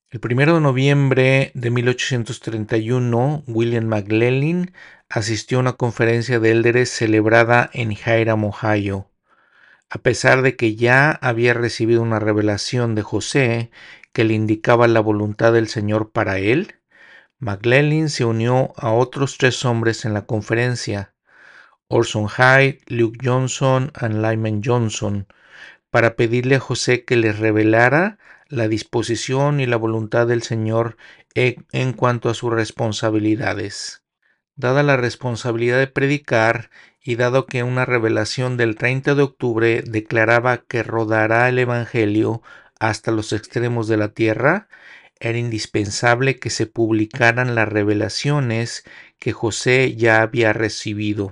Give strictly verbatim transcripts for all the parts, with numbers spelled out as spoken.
El primero de noviembre de mil ochocientos treinta y uno, William McLellin asistió a una conferencia de élderes celebrada en Hiram, Ohio. A pesar de que ya había recibido una revelación de José que le indicaba la voluntad del Señor para él, McLellin se unió a otros tres hombres en la conferencia, Orson Hyde, Luke Johnson y Lyman Johnson, para pedirle a José que les revelara la disposición y la voluntad del Señor en cuanto a sus responsabilidades. Dada la responsabilidad de predicar y dado que una revelación del treinta de octubre declaraba que rodará el Evangelio hasta los extremos de la tierra, era indispensable que se publicaran las revelaciones que José ya había recibido.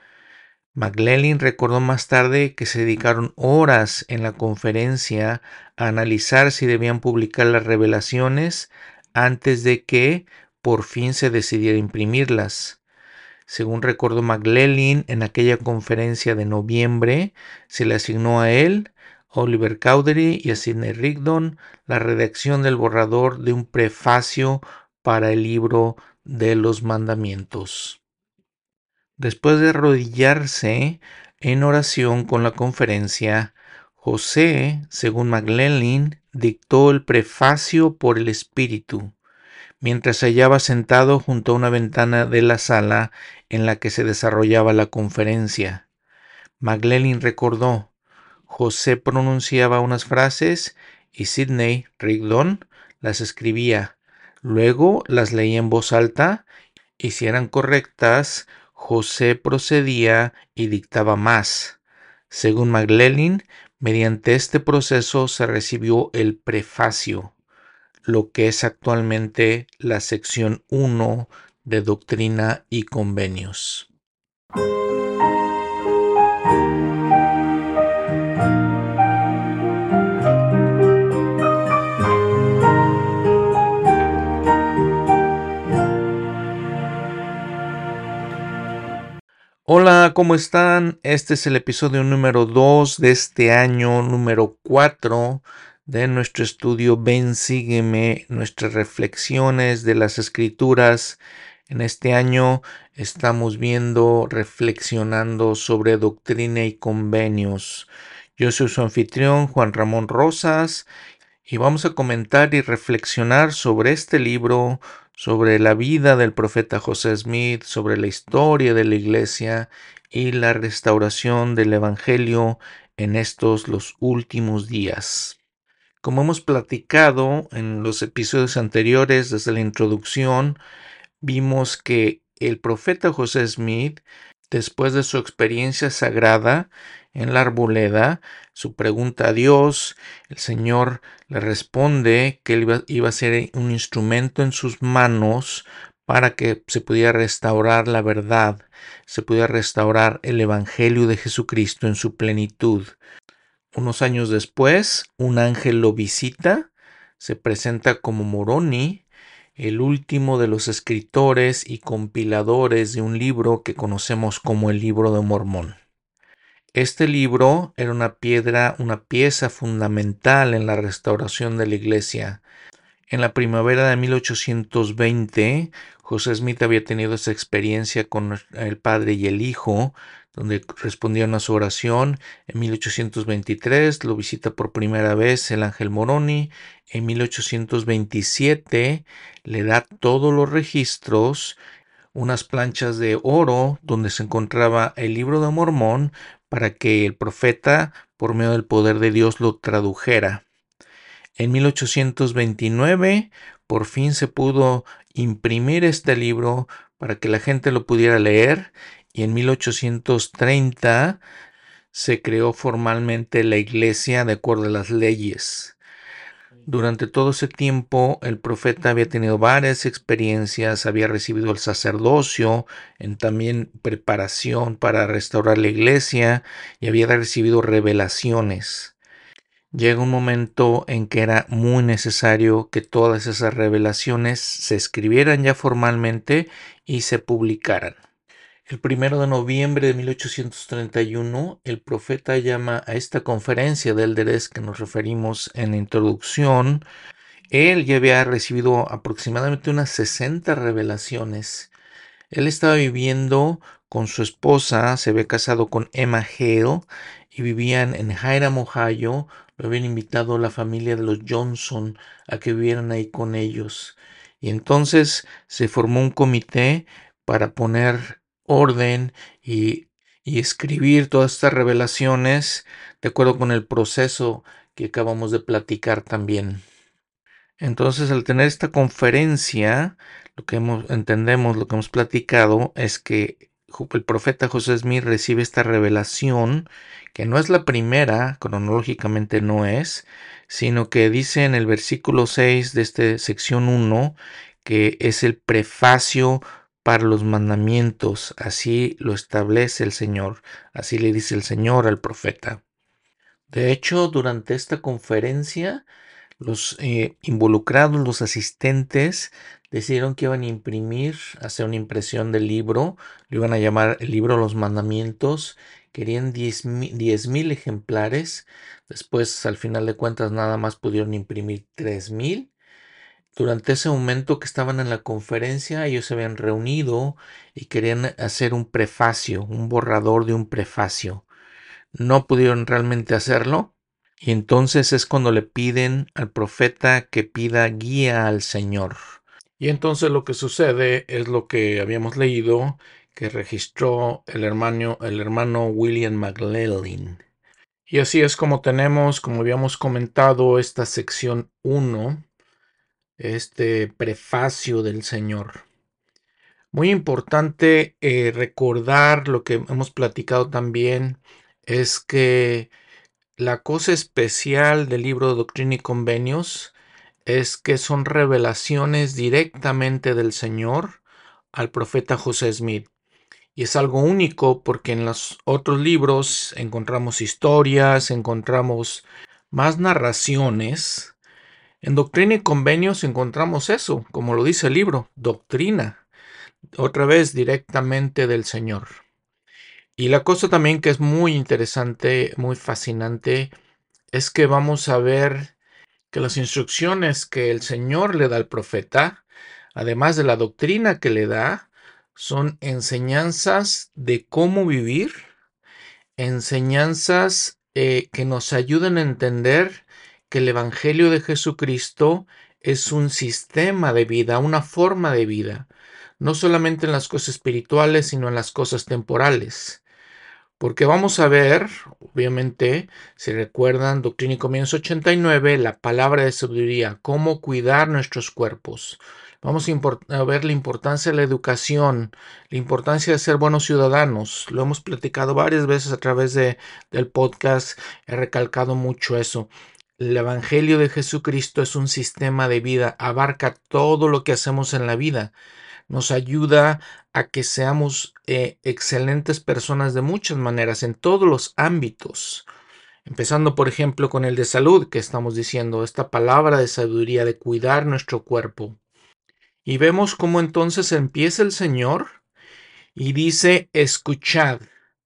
McLellin recordó más tarde que se dedicaron horas en la conferencia a analizar si debían publicar las revelaciones antes de que por fin se decidiera imprimirlas. Según recordó McLellin, en aquella conferencia de noviembre se le asignó a él, a Oliver Cowdery y a Sidney Rigdon la redacción del borrador de un prefacio para el libro de los mandamientos. Después de arrodillarse en oración con la conferencia, José, según McLellin, dictó el prefacio por el Espíritu, mientras se hallaba sentado junto a una ventana de la sala en la que se desarrollaba la conferencia. McLellin recordó: José pronunciaba unas frases y Sidney Rigdon las escribía. Luego las leía en voz alta y si eran correctas, José procedía y dictaba más. Según McLellin, mediante este proceso se recibió el prefacio, lo que es actualmente la sección uno de Doctrina y Convenios. Hola, ¿cómo están? Este es el episodio número dos de este año, número cuatro de nuestro estudio Ven, sígueme, nuestras reflexiones de las Escrituras. En este año estamos viendo, reflexionando sobre doctrina y convenios. Yo soy su anfitrión, Juan Ramón Rosas, y vamos a comentar y reflexionar sobre este libro, sobre la vida del profeta José Smith, sobre la historia de la iglesia y la restauración del evangelio en estos los últimos días. Como hemos platicado en los episodios anteriores, desde la introducción, vimos que el profeta José Smith, después de su experiencia sagrada en la arboleda, su pregunta a Dios, el Señor le responde que él iba, iba a ser un instrumento en sus manos para que se pudiera restaurar la verdad, se pudiera restaurar el Evangelio de Jesucristo en su plenitud. Unos años después, un ángel lo visita, se presenta como Moroni, el último de los escritores y compiladores de un libro que conocemos como el Libro de Mormón. Este libro era una piedra, una pieza fundamental en la restauración de la iglesia. En la primavera de mil ochocientos veinte, José Smith había tenido esa experiencia con el Padre y el Hijo, donde respondieron a su oración. En mil ochocientos veintitrés lo visita por primera vez el ángel Moroni. En mil ochocientos veintisiete le da todos los registros, unas planchas de oro donde se encontraba el Libro de Mormón, para que el profeta, por medio del poder de Dios, lo tradujera. En mil ochocientos veintinueve, por fin se pudo imprimir este libro para que la gente lo pudiera leer, y en mil ochocientos treinta se creó formalmente la iglesia de acuerdo a las leyes. Durante todo ese tiempo, el profeta había tenido varias experiencias, había recibido el sacerdocio, en también preparación para restaurar la iglesia, y había recibido revelaciones. Llega un momento en que era muy necesario que todas esas revelaciones se escribieran ya formalmente y se publicaran. El primero de noviembre de mil ochocientos treinta y uno, el profeta llama a esta conferencia de élderes que nos referimos en la introducción él ya había recibido aproximadamente unas sesenta revelaciones. Él estaba viviendo con su esposa, se había casado con Emma Hale y vivían en Hiram, Ohio. Lo habían invitado la familia de los Johnson a que vivieran ahí con ellos. Y entonces se formó un comité para poner orden y, y escribir todas estas revelaciones de acuerdo con el proceso que acabamos de platicar también. Entonces, al tener esta conferencia, lo que hemos, entendemos, lo que hemos platicado, es que el profeta José Smith recibe esta revelación, que no es la primera, cronológicamente no es, sino que dice en el versículo seis de esta sección uno, que es el prefacio para los mandamientos, así lo establece el Señor, así le dice el Señor al profeta. De hecho, durante esta conferencia, los eh, involucrados, los asistentes, decidieron que iban a imprimir, hacer una impresión del libro, lo iban a llamar el libro Los Mandamientos, querían diez mil ejemplares, después al final de cuentas nada más pudieron imprimir tres mil. Durante ese momento que estaban en la conferencia, ellos se habían reunido y querían hacer un prefacio, un borrador de un prefacio. No pudieron realmente hacerlo. Y entonces es cuando le piden al profeta que pida guía al Señor. Y entonces lo que sucede es lo que habíamos leído, que registró el hermano, el hermano William McLellan. Y así es como tenemos, como habíamos comentado, esta sección uno, este prefacio del Señor. Muy importante eh, recordar lo que hemos platicado también, es que la cosa especial del libro de Doctrina y Convenios es que son revelaciones directamente del Señor al profeta José Smith. Y es algo único porque en los otros libros encontramos historias, encontramos más narraciones. En Doctrina y Convenios encontramos eso, como lo dice el libro, doctrina, otra vez directamente del Señor. Y la cosa también que es muy interesante, muy fascinante, es que vamos a ver que las instrucciones que el Señor le da al profeta, además de la doctrina que le da, son enseñanzas de cómo vivir, enseñanzas eh, que nos ayudan a entender que el Evangelio de Jesucristo es un sistema de vida, una forma de vida, no solamente en las cosas espirituales, sino en las cosas temporales. Porque vamos a ver, obviamente, si recuerdan, Doctrina y Convenios ochenta y nueve, la palabra de sabiduría, cómo cuidar nuestros cuerpos. Vamos a, a ver la importancia de la educación, la importancia de ser buenos ciudadanos. Lo hemos platicado varias veces a través de, del podcast, he recalcado mucho eso. El Evangelio de Jesucristo es un sistema de vida, abarca todo lo que hacemos en la vida. Nos ayuda a que seamos eh, excelentes personas de muchas maneras, en todos los ámbitos. Empezando, por ejemplo, con el de salud, que estamos diciendo, esta palabra de sabiduría, de cuidar nuestro cuerpo. Y vemos cómo entonces empieza el Señor y dice, escuchad,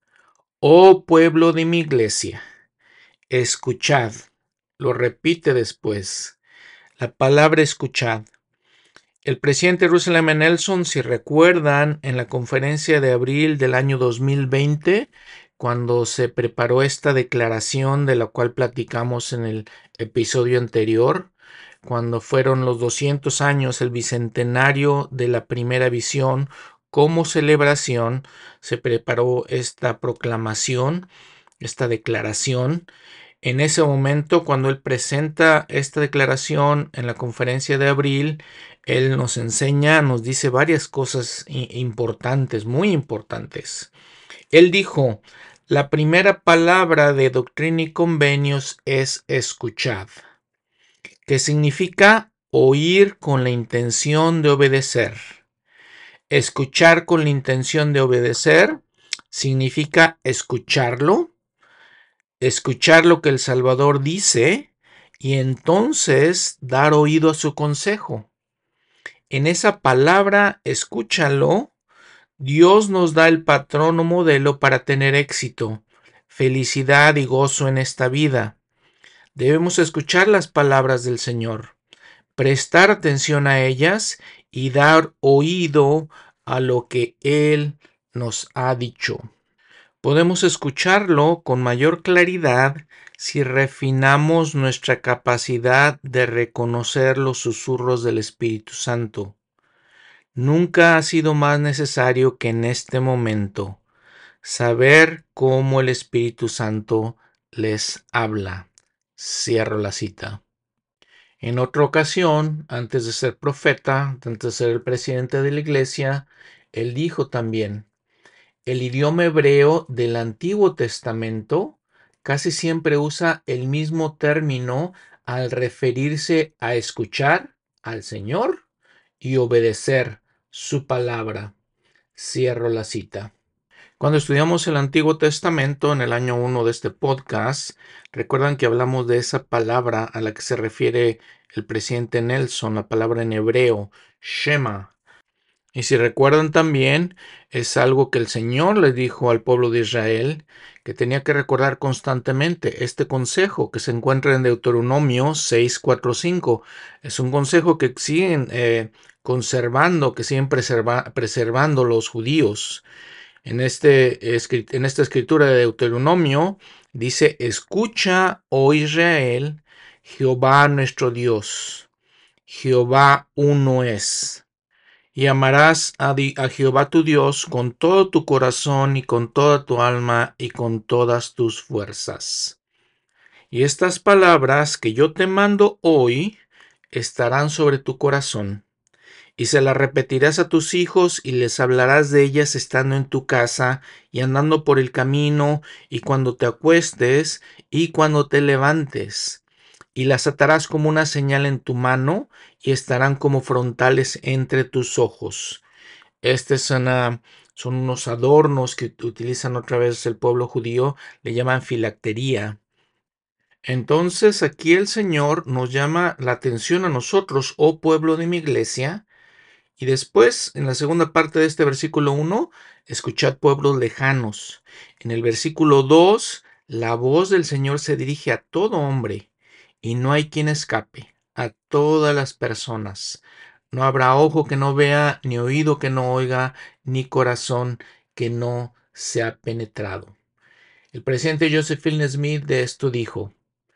oh pueblo de mi iglesia, escuchad. Lo repite después, la palabra escuchad. El presidente Russell M. Nelson, si recuerdan, en la conferencia de abril del año dos mil veinte, cuando se preparó esta declaración de la cual platicamos en el episodio anterior, cuando fueron los doscientos años, el bicentenario de la primera visión, como celebración, se preparó esta proclamación, esta declaración. En ese momento, cuando él presenta esta declaración en la conferencia de abril, él nos enseña, nos dice varias cosas importantes, muy importantes. Él dijo, la primera palabra de Doctrina y Convenios es escuchad, que significa oír con la intención de obedecer. Escuchar con la intención de obedecer significa escucharlo, escuchar lo que el Salvador dice y entonces dar oído a su consejo. En esa palabra, escúchalo, Dios nos da el patrón o modelo para tener éxito, felicidad y gozo en esta vida. Debemos escuchar las palabras del Señor. prestar atención a ellas y dar oído a lo que Él nos ha dicho. Podemos escucharlo con mayor claridad si refinamos nuestra capacidad de reconocer los susurros del Espíritu Santo. Nunca ha sido más necesario que en este momento saber cómo el Espíritu Santo les habla. Cierro la cita. En otra ocasión, antes de ser profeta, antes de ser el presidente de la iglesia, él dijo también: el idioma hebreo del Antiguo Testamento casi siempre usa el mismo término al referirse a escuchar al Señor y obedecer su palabra. Cierro la cita. Cuando estudiamos el Antiguo Testamento en el año uno de este podcast, recuerdan que hablamos de esa palabra a la que se refiere el presidente Nelson, la palabra en hebreo, Shema. Y si recuerdan también, es algo que el Señor le dijo al pueblo de Israel, que tenía que recordar constantemente este consejo que se encuentra en Deuteronomio seis, cuatro, cinco. Es un consejo que siguen eh, conservando, que siguen preserva, preservando los judíos. En, este, en esta escritura de Deuteronomio dice: escucha, oh Israel, Jehová nuestro Dios, Jehová uno es. Y amarás a, a Jehová tu Dios con todo tu corazón y con toda tu alma y con todas tus fuerzas. Y estas palabras que yo te mando hoy estarán sobre tu corazón, y se las repetirás a tus hijos y les hablarás de ellas estando en tu casa y andando por el camino y cuando te acuestes y cuando te levantes. Y las atarás como una señal en tu mano y estarán como frontales entre tus ojos. Estos son, uh, son unos adornos que utilizan otra vez el pueblo judío, le llaman filactería. Entonces aquí el Señor nos llama la atención a nosotros, oh pueblo de mi iglesia. Y después, en la segunda parte de este versículo uno, escuchad pueblos lejanos. En el versículo dos, la voz del Señor se dirige a todo hombre, y no hay quien escape, a todas las personas. No habrá ojo que no vea, ni oído que no oiga, ni corazón que no sea penetrado. El presidente Joseph Fielding Smith de esto dijo: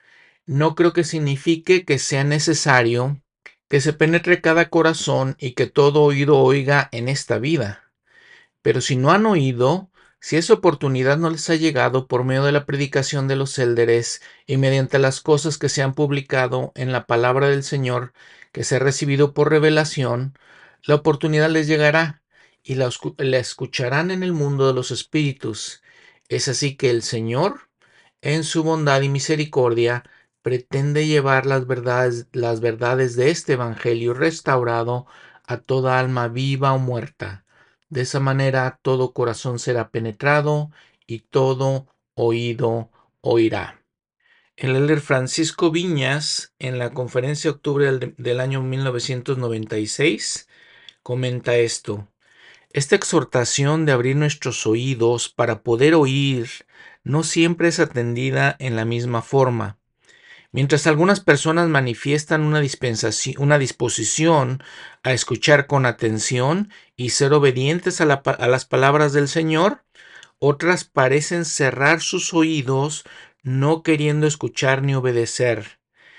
no creo que signifique que sea necesario que se penetre cada corazón y que todo oído oiga en esta vida. Pero si no han oído, si esa oportunidad no les ha llegado por medio de la predicación de los élderes y mediante las cosas que se han publicado en la palabra del Señor, que se ha recibido por revelación, la oportunidad les llegará y la, la escucharán en el mundo de los espíritus. Es así que el Señor, en su bondad y misericordia, pretende llevar las verdades, las verdades de este evangelio restaurado a toda alma viva o muerta. De esa manera todo corazón será penetrado y todo oído oirá. El elder Francisco Viñas, en la conferencia de octubre del, del año mil novecientos noventa y seis, comenta esto: esta exhortación de abrir nuestros oídos para poder oír no siempre es atendida en la misma forma. Mientras algunas personas manifiestan una, dispensación, una disposición a escuchar con atención y ser obedientes a, la, a las palabras del Señor, otras parecen cerrar sus oídos, no queriendo escuchar ni obedecer.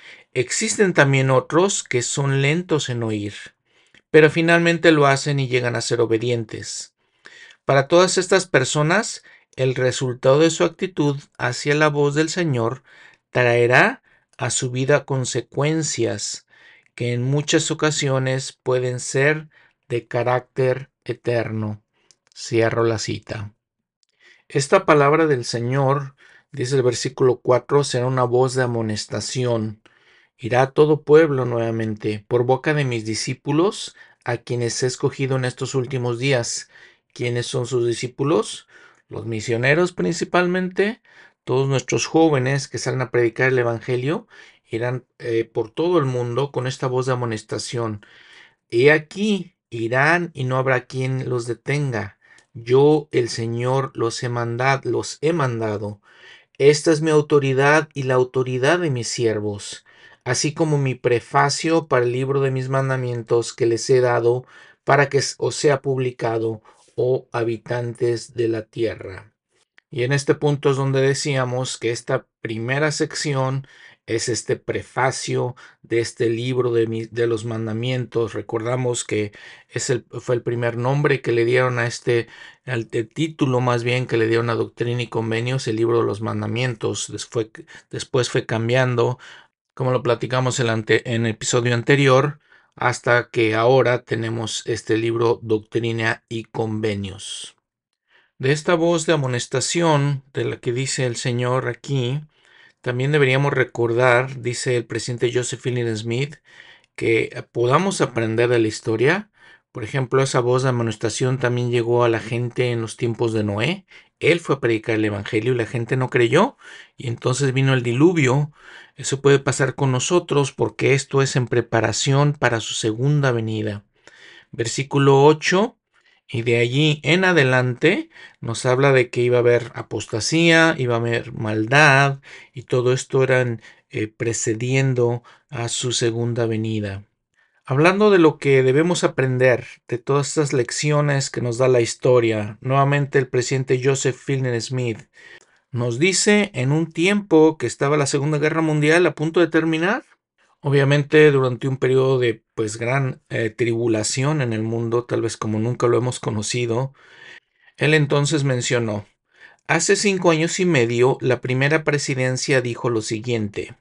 Existen también otros que son lentos en oír, pero finalmente lo hacen y llegan a ser obedientes. Para todas estas personas, el resultado de su actitud hacia la voz del Señor traerá a su vida consecuencias que en muchas ocasiones pueden ser de carácter eterno. Cierro la cita. Esta palabra del Señor, dice el versículo cuatro, será una voz de amonestación. Irá a todo pueblo nuevamente por boca de mis discípulos, a quienes he escogido en estos últimos días. ¿Quiénes son sus discípulos? Los misioneros principalmente. Todos nuestros jóvenes que salen a predicar el evangelio irán eh, por todo el mundo con esta voz de amonestación. He aquí, irán y no habrá quien los detenga. Yo, el Señor, los he mandado, los he mandado. Esta es mi autoridad y la autoridad de mis siervos. así como mi prefacio para el libro de mis mandamientos que les he dado para que os sea publicado, oh habitantes de la tierra. Y en este punto es donde decíamos que esta primera sección es este prefacio de este libro de, mi, de los mandamientos. Recordamos que es el, fue el primer nombre que le dieron a este, el, el título más bien que le dieron a Doctrina y Convenios, el libro de los mandamientos. Después, después fue cambiando, como lo platicamos en, ante, en el episodio anterior, hasta que ahora tenemos este libro Doctrina y Convenios. De esta voz de amonestación de la que dice el Señor aquí, también deberíamos recordar, dice el presidente Joseph Fielding Smith, que podamos aprender de la historia. Por ejemplo, esa voz de amonestación también llegó a la gente en los tiempos de Noé. Él fue a predicar el evangelio y la gente no creyó, y entonces vino el diluvio. Eso puede pasar con nosotros porque esto es en preparación para su segunda venida. Versículo ocho, y de allí en adelante nos habla de que iba a haber apostasía, iba a haber maldad, y todo esto eran eh, precediendo a su segunda venida. Hablando de lo que debemos aprender de todas estas lecciones que nos da la historia, nuevamente el presidente Joseph Fielding Smith nos dice en un tiempo que estaba la Segunda Guerra Mundial a punto de terminar. Obviamente durante un periodo de pues gran eh, tribulación en el mundo, tal vez como nunca lo hemos conocido, él entonces mencionó: hace cinco años y medio la primera presidencia dijo lo siguiente: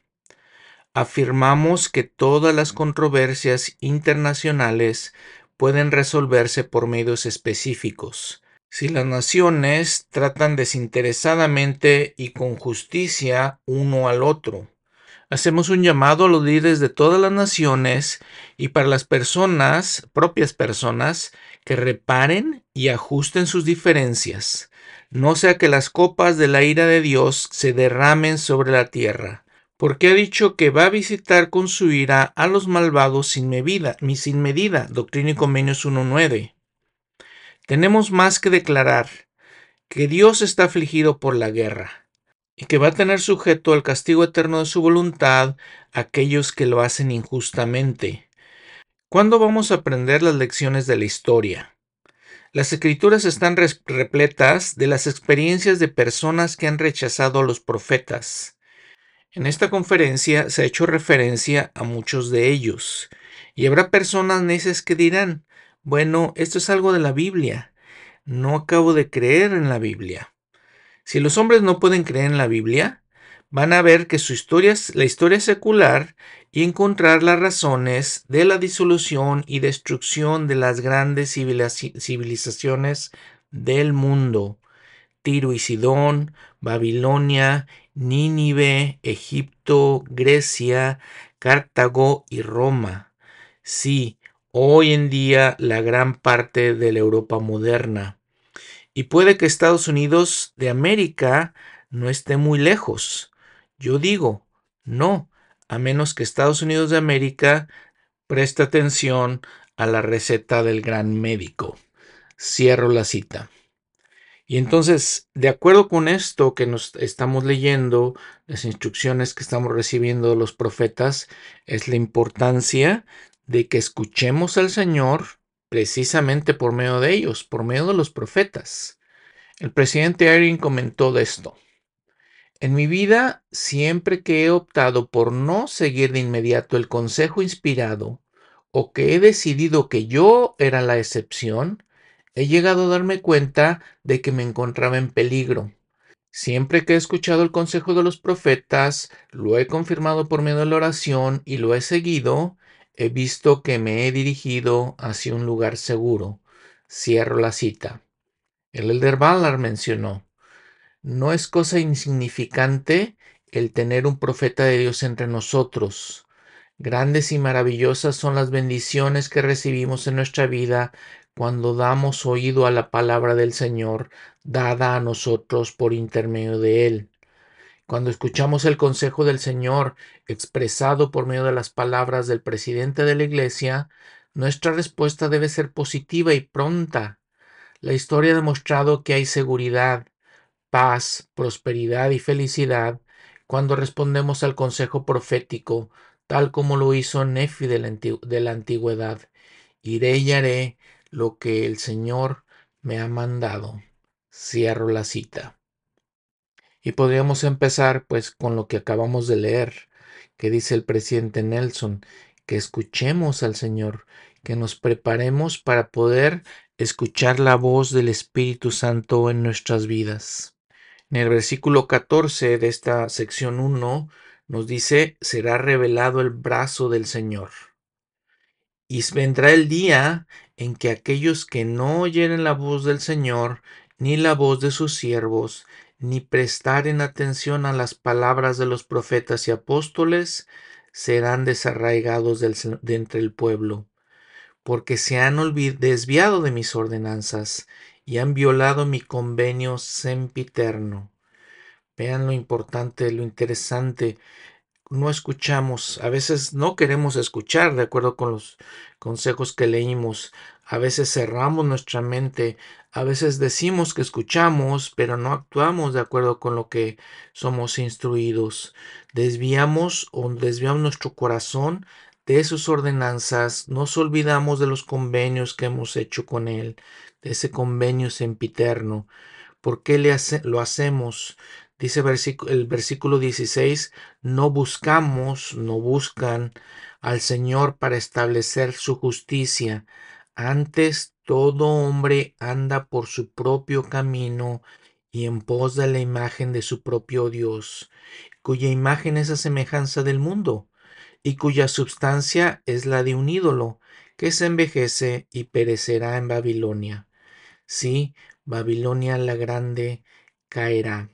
afirmamos que todas las controversias internacionales pueden resolverse por medios específicos. Si las naciones tratan desinteresadamente y con justicia uno al otro, hacemos un llamado a los líderes de todas las naciones y para las personas, propias personas, que reparen y ajusten sus diferencias, no sea que las copas de la ira de Dios se derramen sobre la tierra, porque ha dicho que va a visitar con su ira a los malvados sin medida, sin medida. Doctrina y Convenios uno nueve. Tenemos más que declarar que Dios está afligido por la guerra y que va a tener sujeto al castigo eterno de su voluntad a aquellos que lo hacen injustamente. ¿Cuándo vamos a aprender las lecciones de la historia? Las escrituras están repletas de las experiencias de personas que han rechazado a los profetas. En esta conferencia se ha hecho referencia a muchos de ellos, y habrá personas necias que dirán: bueno, esto es algo de la Biblia, no acabo de creer en la Biblia. Si los hombres no pueden creer en la Biblia, van a ver que su historia es la historia secular y encontrar las razones de la disolución y destrucción de las grandes civilizaciones del mundo: Tiro y Sidón, Babilonia, Nínive, Egipto, Grecia, Cartago y Roma. Sí, hoy en día la gran parte de la Europa moderna. Y puede que Estados Unidos de América no esté muy lejos. Yo digo, no, a menos que Estados Unidos de América preste atención a la receta del gran médico. Cierro la cita. Y entonces, de acuerdo con esto que nos estamos leyendo, las instrucciones que estamos recibiendo de los profetas, es la importancia de que escuchemos al Señor precisamente por medio de ellos, por medio de los profetas. El presidente Eyring comentó de esto: en mi vida, siempre que he optado por no seguir de inmediato el consejo inspirado, o que he decidido que yo era la excepción, he llegado a darme cuenta de que me encontraba en peligro. Siempre que he escuchado el consejo de los profetas, lo he confirmado por medio de la oración y lo he seguido, he visto que me he dirigido hacia un lugar seguro. Cierro la cita. El elder Ballard mencionó: no es cosa insignificante el tener un profeta de Dios entre nosotros. Grandes y maravillosas son las bendiciones que recibimos en nuestra vida cuando damos oído a la palabra del Señor dada a nosotros por intermedio de Él. Cuando escuchamos el consejo del Señor expresado por medio de las palabras del presidente de la Iglesia, nuestra respuesta debe ser positiva y pronta. La historia ha demostrado que hay seguridad, paz, prosperidad y felicidad cuando respondemos al consejo profético, tal como lo hizo Nefi de la, antigü de la antigüedad. Iré y haré lo que el Señor me ha mandado. Cierro la cita. Y podríamos empezar pues con lo que acabamos de leer, que dice el presidente Nelson, que escuchemos al Señor, que nos preparemos para poder escuchar la voz del Espíritu Santo en nuestras vidas. En el versículo catorce de esta sección uno nos dice, será revelado el brazo del Señor. Y vendrá el día en que aquellos que no oyeren la voz del Señor, ni la voz de sus siervos, ni prestaren atención a las palabras de los profetas y apóstoles, serán desarraigados del, de entre el pueblo, porque se han desviado de mis ordenanzas y han violado mi convenio sempiterno. Vean lo importante, lo interesante. No escuchamos, a veces no queremos escuchar de acuerdo con los consejos que leímos, a veces cerramos nuestra mente, a veces decimos que escuchamos, pero no actuamos de acuerdo con lo que somos instruidos. Desviamos o desviamos nuestro corazón de sus ordenanzas, nos olvidamos de los convenios que hemos hecho con Él, de ese convenio sempiterno. ¿Por qué le hace, lo hacemos? Dice el versículo dieciséis, no buscamos, no buscan al Señor para establecer su justicia. Antes todo hombre anda por su propio camino y en pos de la imagen de su propio Dios, cuya imagen es a semejanza del mundo y cuya substancia es la de un ídolo, que se envejece y perecerá en Babilonia. Sí, Babilonia la grande caerá.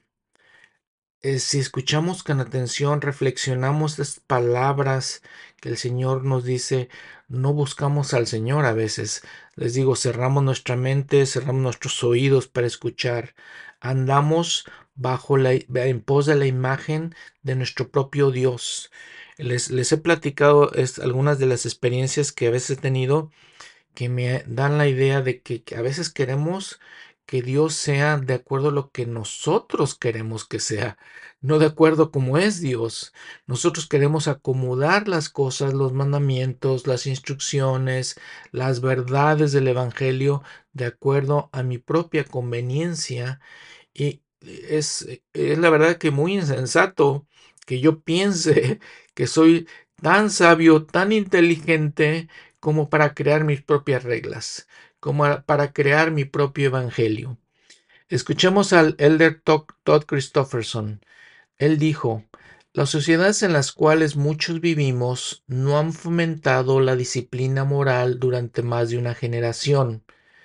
Eh, si escuchamos con atención, reflexionamos las palabras que el Señor nos dice, no buscamos al Señor a veces. Les digo, cerramos nuestra mente, cerramos nuestros oídos para escuchar. Andamos bajo la, en pos de la imagen de nuestro propio Dios. Les, les he platicado es, algunas de las experiencias que a veces he tenido que me dan la idea de que, que a veces queremos que Dios sea de acuerdo a lo que nosotros queremos que sea, no de acuerdo como es Dios. Nosotros queremos acomodar las cosas, los mandamientos, las instrucciones, las verdades del Evangelio de acuerdo a mi propia conveniencia y es, es la verdad que muy insensato que yo piense que soy tan sabio, tan inteligente como para crear mis propias reglas, como para crear mi propio evangelio. Escuchemos al elder Todd Christofferson. Él dijo, las sociedades en las cuales muchos vivimos no han fomentado la disciplina moral durante más de una generación,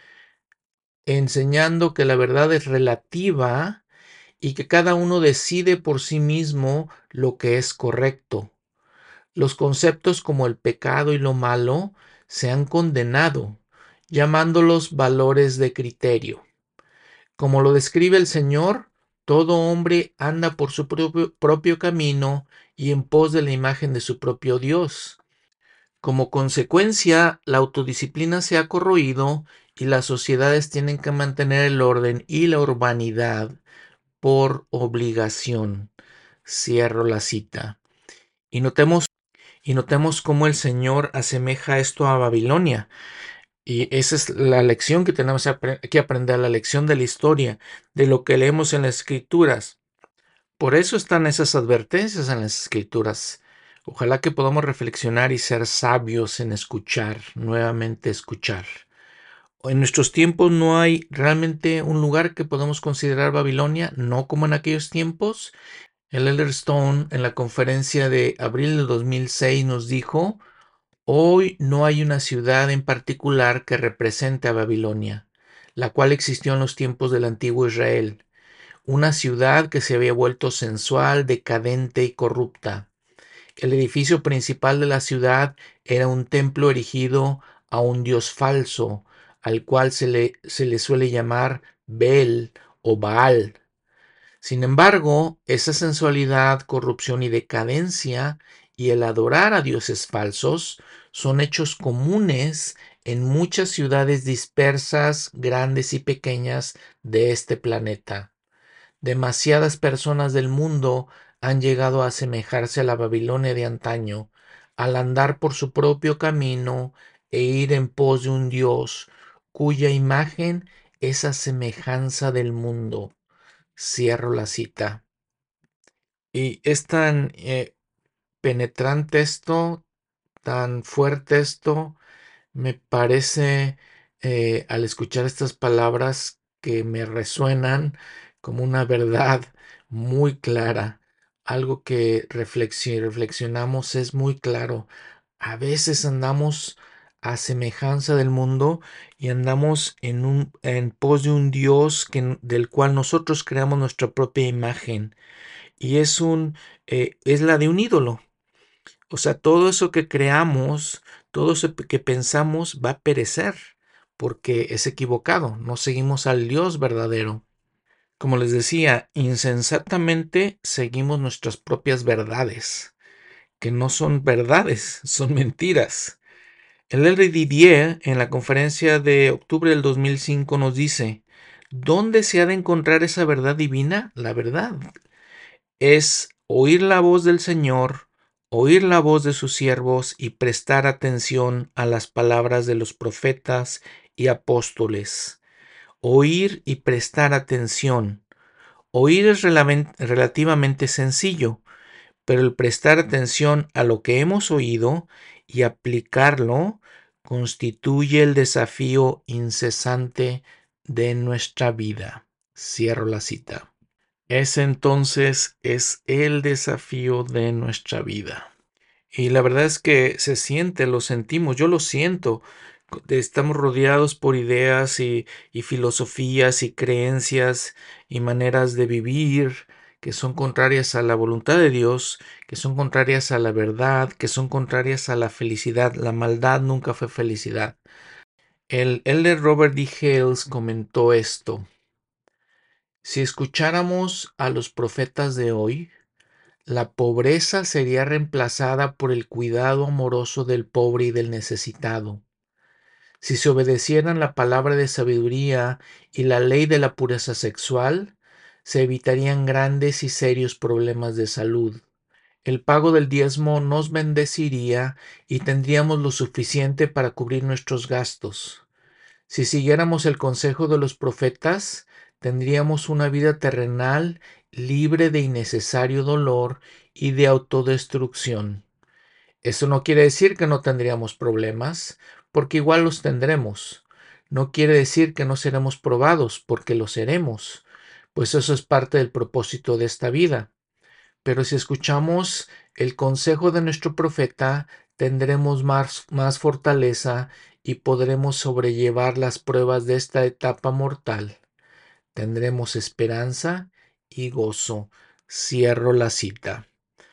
enseñando que la verdad es relativa y que cada uno decide por sí mismo lo que es correcto. Los conceptos como el pecado y lo malo se han condenado, llamándolos valores de criterio. Como lo describe el Señor, todo hombre anda por su propio, propio camino y en pos de la imagen de su propio Dios. Como consecuencia, la autodisciplina se ha corroído y las sociedades tienen que mantener el orden y la urbanidad por obligación. Cierro la cita. Y notemos, y notemos cómo el Señor asemeja esto a Babilonia. Y esa es la lección que tenemos que aprender, la lección de la historia, de lo que leemos en las Escrituras. Por eso están esas advertencias en las Escrituras. Ojalá que podamos reflexionar y ser sabios en escuchar, nuevamente escuchar. En nuestros tiempos no hay realmente un lugar que podamos considerar Babilonia, no como en aquellos tiempos. El elder Stone en la conferencia de abril de dos mil seis nos dijo, hoy no hay una ciudad en particular que represente a Babilonia, la cual existió en los tiempos del antiguo Israel, una ciudad que se había vuelto sensual, decadente y corrupta. El edificio principal de la ciudad era un templo erigido a un dios falso, al cual se le, se le suele llamar Bel o Baal. Sin embargo, esa sensualidad, corrupción y decadencia y el adorar a dioses falsos son hechos comunes en muchas ciudades dispersas, grandes y pequeñas de este planeta. Demasiadas personas del mundo han llegado a asemejarse a la Babilonia de antaño, al andar por su propio camino e ir en pos de un Dios cuya imagen es a semejanza del mundo. Cierro la cita. Y es tan eh, penetrante esto, tan fuerte esto, me parece, eh, al escuchar estas palabras que me resuenan como una verdad muy clara, algo que reflexi- reflexionamos es muy claro. A veces andamos a semejanza del mundo y andamos en un en pos de un Dios que, del cual nosotros creamos nuestra propia imagen y es un eh, es la de un ídolo. O sea, todo eso que creamos, todo eso que pensamos va a perecer porque es equivocado, no seguimos al Dios verdadero. Como les decía, insensatamente seguimos nuestras propias verdades, que no son verdades, son mentiras. El Henry Didier, en la conferencia de octubre del dos mil cinco, nos dice, ¿dónde se ha de encontrar esa verdad divina? La verdad es oír la voz del Señor, oír la voz de sus siervos y prestar atención a las palabras de los profetas y apóstoles. Oír y prestar atención. Oír es relativamente sencillo, pero el prestar atención a lo que hemos oído y aplicarlo constituye el desafío incesante de nuestra vida. Cierro la cita. Ese entonces es el desafío de nuestra vida. Y la verdad es que se siente, lo sentimos, yo lo siento. Estamos rodeados por ideas y, y filosofías y creencias y maneras de vivir que son contrarias a la voluntad de Dios, que son contrarias a la verdad, que son contrarias a la felicidad. La maldad nunca fue felicidad. El elder Robert D. Hales comentó esto. Si escucháramos a los profetas de hoy, la pobreza sería reemplazada por el cuidado amoroso del pobre y del necesitado. Si se obedecieran la palabra de sabiduría y la ley de la pureza sexual, se evitarían grandes y serios problemas de salud. El pago del diezmo nos bendeciría y tendríamos lo suficiente para cubrir nuestros gastos. Si siguiéramos el consejo de los profetas, tendríamos una vida terrenal libre de innecesario dolor y de autodestrucción. Eso no quiere decir que no tendríamos problemas, porque igual los tendremos. No quiere decir que no seremos probados, porque lo seremos, pues eso es parte del propósito de esta vida. Pero si escuchamos el consejo de nuestro profeta, tendremos más, más fortaleza y podremos sobrellevar las pruebas de esta etapa mortal. Tendremos esperanza y gozo. Cierro la cita.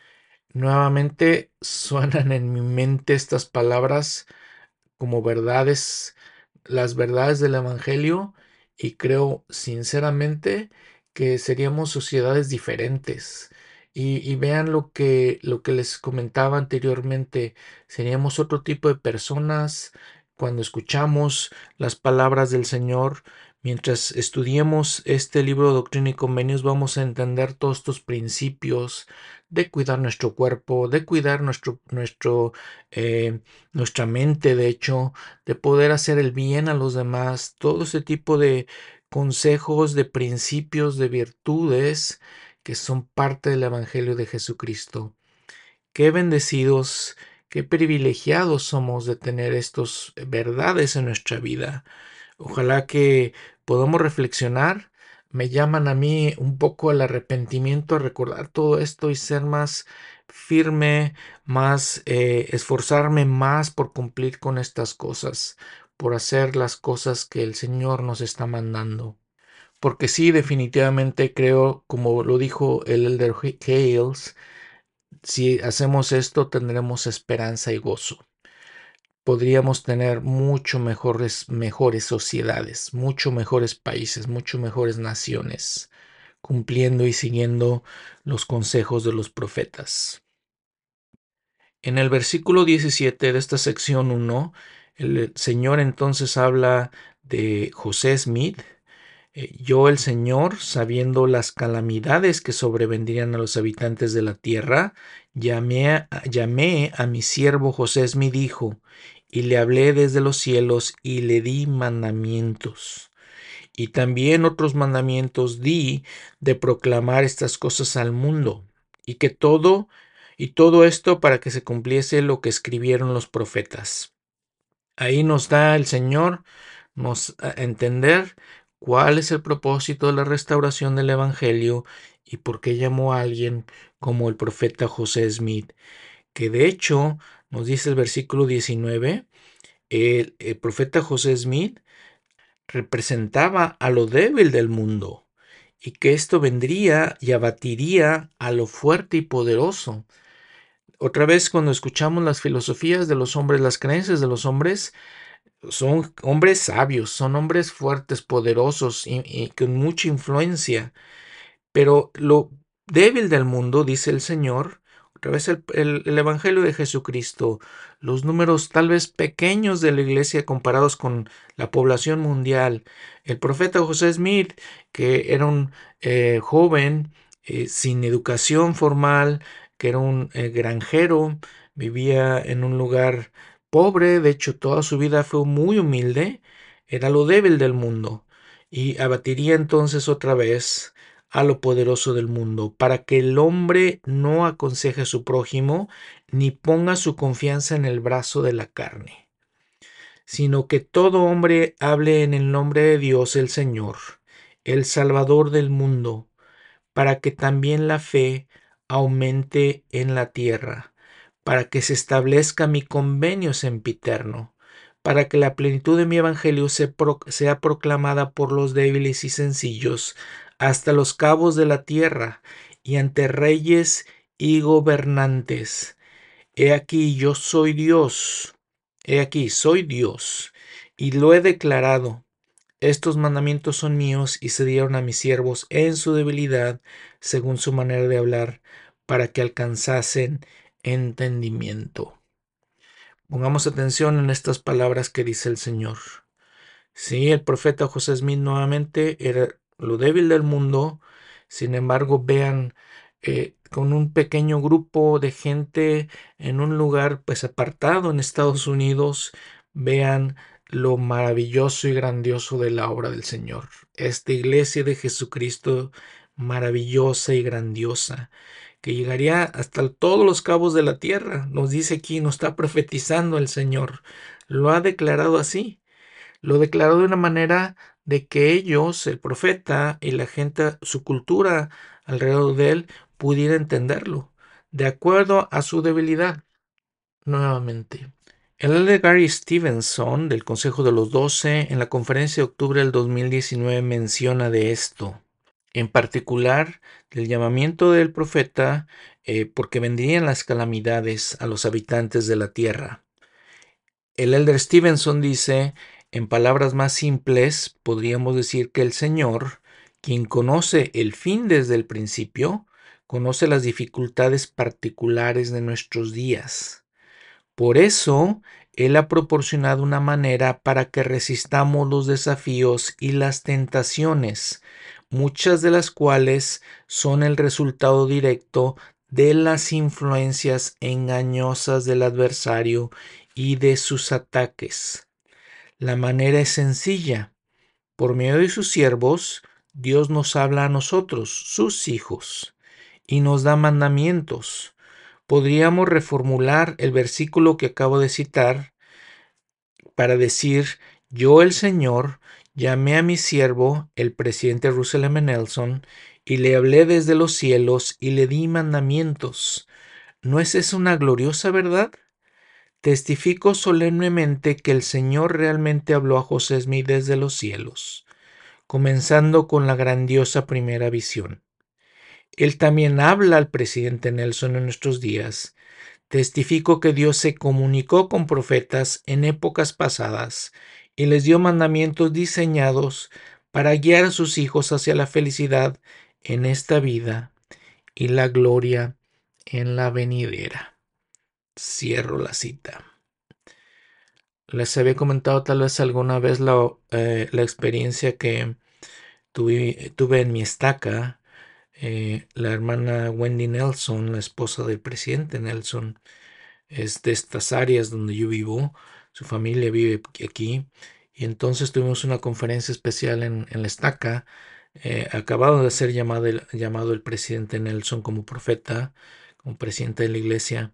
Nuevamente suenan en mi mente estas palabras como verdades, las verdades del Evangelio, y creo sinceramente que seríamos sociedades diferentes. Y, y vean lo que, lo que les comentaba anteriormente, seríamos otro tipo de personas cuando escuchamos las palabras del Señor. Mientras estudiemos este libro de Doctrina y Convenios, vamos a entender todos estos principios de cuidar nuestro cuerpo, de cuidar nuestro, nuestro eh, nuestra mente, de hecho, de poder hacer el bien a los demás, todo ese tipo de consejos, de principios, de virtudes que son parte del Evangelio de Jesucristo. Qué bendecidos, qué privilegiados somos de tener estas verdades en nuestra vida. Ojalá que podamos reflexionar. Me llaman a mí un poco al arrepentimiento, a recordar todo esto y ser más firme, más eh, esforzarme más por cumplir con estas cosas, por hacer las cosas que el Señor nos está mandando. Porque sí, definitivamente creo, como lo dijo el Elder Hales, si hacemos esto tendremos esperanza y gozo. Podríamos tener mucho mejores, mejores sociedades, mucho mejores países, mucho mejores naciones, cumpliendo y siguiendo los consejos de los profetas. En el versículo diecisiete de esta sección uno, el Señor entonces habla de José Smith, Eh, yo el Señor, sabiendo las calamidades que sobrevendrían a los habitantes de la tierra, llamé a, llamé a mi siervo José Smith hijo, y le hablé desde los cielos y le di mandamientos. Y también otros mandamientos di de proclamar estas cosas al mundo, y que todo, y todo esto para que se cumpliese lo que escribieron los profetas. Ahí nos da el Señor nos a entender cuál es el propósito de la restauración del Evangelio y por qué llamó a alguien como el profeta José Smith, que de hecho nos dice el versículo diecinueve, el, el profeta José Smith representaba a lo débil del mundo y que esto vendría y abatiría a lo fuerte y poderoso. Otra vez, cuando escuchamos las filosofías de los hombres, las creencias de los hombres, son hombres sabios, son hombres fuertes, poderosos y, y con mucha influencia. Pero lo débil del mundo, dice el Señor, otra vez el, el, el Evangelio de Jesucristo, los números tal vez pequeños de la iglesia comparados con la población mundial. El profeta José Smith, que era un eh, joven eh, sin educación formal, que era un eh, granjero, vivía en un lugar pobre, de hecho toda su vida fue muy humilde, era lo débil del mundo y abatiría entonces otra vez a lo poderoso del mundo, para que el hombre no aconseje a su prójimo, ni ponga su confianza en el brazo de la carne, sino que todo hombre hable en el nombre de Dios el Señor, el Salvador del mundo, para que también la fe aumente en la tierra, para que se establezca mi convenio sempiterno, para que la plenitud de mi evangelio sea proclamada por los débiles y sencillos hasta los cabos de la tierra y ante reyes y gobernantes. He aquí yo soy Dios, he aquí soy Dios, y lo he declarado. Estos mandamientos son míos y se dieron a mis siervos en su debilidad, según su manera de hablar, para que alcanzasen entendimiento. Pongamos atención en estas palabras que dice el Señor. Sí, el profeta José Smith nuevamente era lo débil del mundo, sin embargo, vean, eh, con un pequeño grupo de gente en un lugar pues apartado en Estados Unidos, vean lo maravilloso y grandioso de la obra del Señor. Esta iglesia de Jesucristo maravillosa y grandiosa, que llegaría hasta todos los cabos de la tierra, nos dice aquí, nos está profetizando el Señor, lo ha declarado así. Lo declaró de una manera de que ellos, el profeta y la gente, su cultura alrededor de él, pudiera entenderlo, de acuerdo a su debilidad. Nuevamente, el elder Gary Stevenson del Consejo de los Doce en la conferencia de octubre del dos mil diecinueve menciona de esto, en particular del llamamiento del profeta, eh, porque vendrían las calamidades a los habitantes de la tierra. El elder Stevenson dice, en palabras más simples, podríamos decir que el Señor, quien conoce el fin desde el principio, conoce las dificultades particulares de nuestros días. Por eso, Él ha proporcionado una manera para que resistamos los desafíos y las tentaciones, muchas de las cuales son el resultado directo de las influencias engañosas del adversario y de sus ataques. La manera es sencilla. Por medio de sus siervos, Dios nos habla a nosotros, sus hijos, y nos da mandamientos. Podríamos reformular el versículo que acabo de citar para decir, yo el Señor llamé a mi siervo, el presidente Russell M. Nelson, y le hablé desde los cielos y le di mandamientos. ¿No es eso una gloriosa verdad? Testifico solemnemente que el Señor realmente habló a José Smith desde los cielos, comenzando con la grandiosa primera visión. Él también habla al presidente Nelson en nuestros días. Testifico que Dios se comunicó con profetas en épocas pasadas y les dio mandamientos diseñados para guiar a sus hijos hacia la felicidad en esta vida y la gloria en la venidera. Cierro la cita. Les había comentado tal vez alguna vez la, eh, la experiencia que Tuve, tuve en mi estaca eh, la hermana Wendy Nelson, la esposa del presidente Nelson, es de estas áreas donde yo vivo, su familia vive aquí, y entonces tuvimos una conferencia especial en, en la estaca. Eh, acabado de ser llamado el, llamado el presidente Nelson como profeta, como presidente de la iglesia,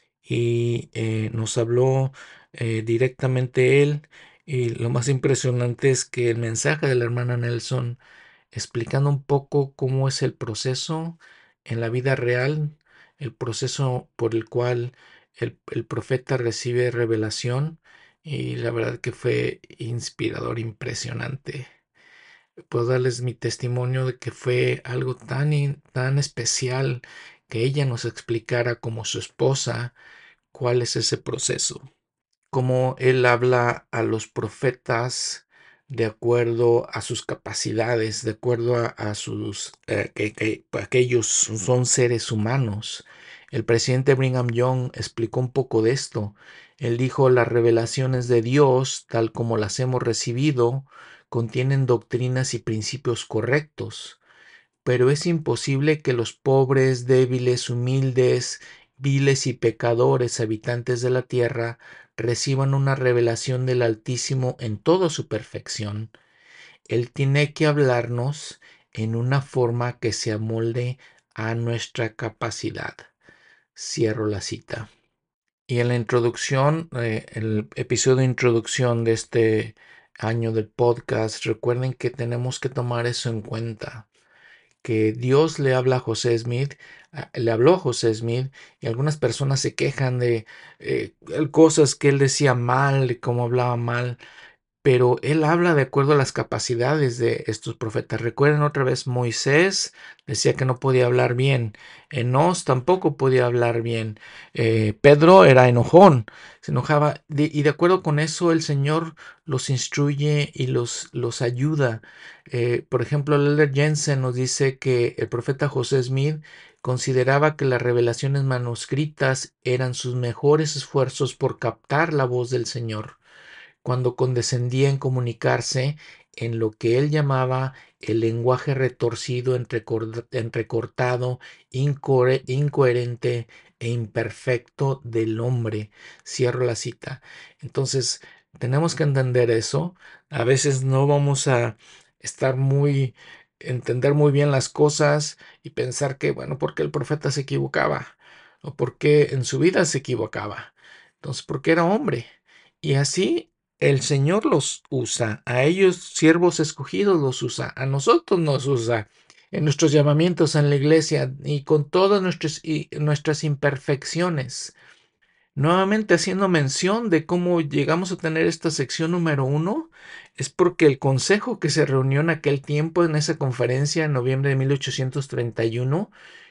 y eh, nos habló eh, directamente él. Y lo más impresionante es que el mensaje de la hermana Nelson, explicando un poco cómo es el proceso en la vida real, el proceso por el cual el, el profeta recibe revelación, y la verdad que fue inspirador, impresionante. Puedo darles mi testimonio de que fue algo tan, in- tan especial que ella nos explicara como su esposa cuál es ese proceso, cómo él habla a los profetas de acuerdo a sus capacidades, de acuerdo a, a sus eh, que, que, que ellos son seres humanos. El presidente Brigham Young explicó un poco de esto. Él dijo: las revelaciones de Dios, tal como las hemos recibido, contienen doctrinas y principios correctos, pero es imposible que los pobres, débiles, humildes, viles y pecadores habitantes de la tierra reciban una revelación del Altísimo en toda su perfección. Él tiene que hablarnos en una forma que se amolde a nuestra capacidad. Cierro la cita. Y en la introducción, eh, el episodio de introducción de este año del podcast, recuerden que tenemos que tomar eso en cuenta, que Dios le habla a José Smith, a- le habló a José Smith, y algunas personas se quejan de eh, cosas que él decía mal, de cómo hablaba mal, pero él habla de acuerdo a las capacidades de estos profetas. Recuerden otra vez, Moisés decía que no podía hablar bien, Enós tampoco podía hablar bien, eh, Pedro era enojón, se enojaba, de- y de acuerdo con eso el Señor los instruye y los, los ayuda. Eh, por ejemplo, el Elder Jensen nos dice que el profeta José Smith consideraba que las revelaciones manuscritas eran sus mejores esfuerzos por captar la voz del Señor cuando condescendía en comunicarse en lo que él llamaba el lenguaje retorcido, entrecortado, incohe- incoherente e imperfecto del hombre. Cierro la cita. Entonces, tenemos que entender eso. A veces no vamos a estar muy, entender muy bien las cosas y pensar que, bueno, porque el profeta se equivocaba o porque en su vida se equivocaba. Entonces, porque era hombre. Y así el Señor los usa, a ellos siervos escogidos los usa, a nosotros nos usa en nuestros llamamientos en la iglesia y con todas nuestras, y nuestras imperfecciones. Nuevamente haciendo mención de cómo llegamos a tener esta sección número uno, es porque el consejo que se reunió en aquel tiempo en esa conferencia en noviembre de mil ochocientos treinta y uno